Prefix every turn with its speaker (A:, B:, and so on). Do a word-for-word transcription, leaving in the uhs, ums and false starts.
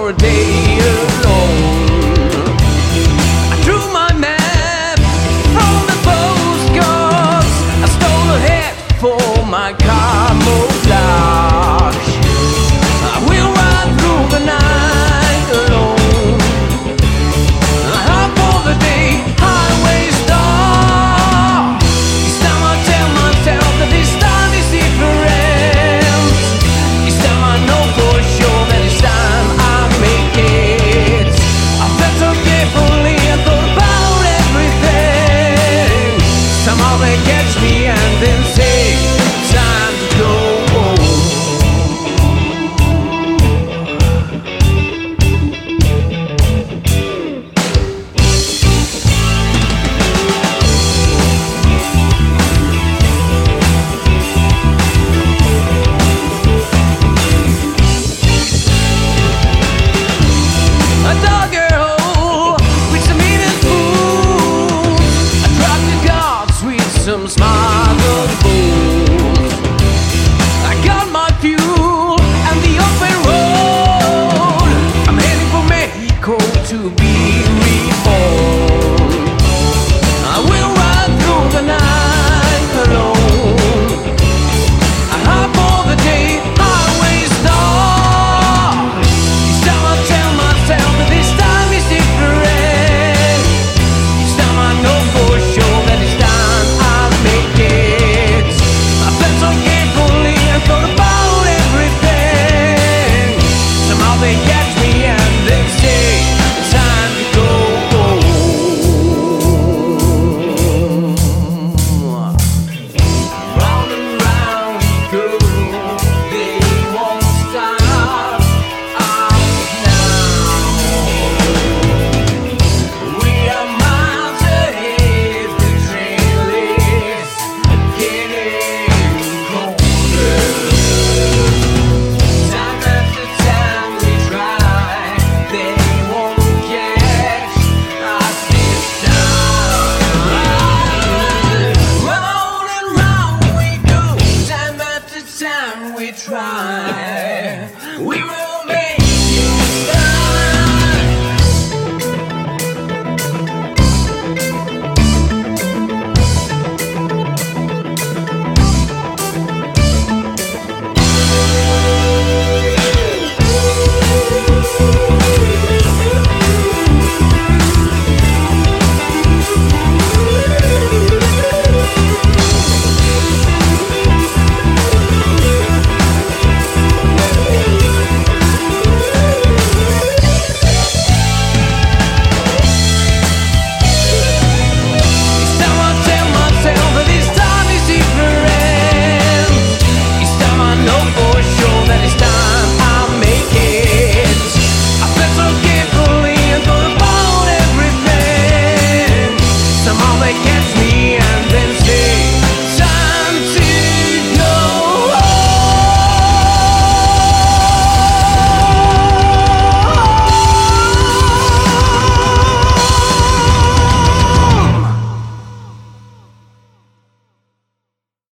A: for a day alone. I drew my map from the postcards. I stole a hat for my camouflage. I will ride through the night alone. I hop for the day highway star. This time I tell myself that this time is different. This time I know for sure that this time I make it. I felt so carefully and thought about everything. Somehow they catch me and then say, time to go home. I dug a hole with some hidden fools. I dropped the guards with some smuggled fools. I got my fuel and the open road. I'm heading for Mexico to be reborn. I will ride through the night alone. I hop for the day highway star. This time I tell myself that this time is different. This time I know for sure that this time I'll make it. I planned so carefully and thought about everything. Somehow they catch me and they say, time to go home. Round and round we go, they won't stop us now. We are miles ahead, the trail is getting colder. Time after time we try, they won't catch us this time. Round and round we go, time after time we try. We will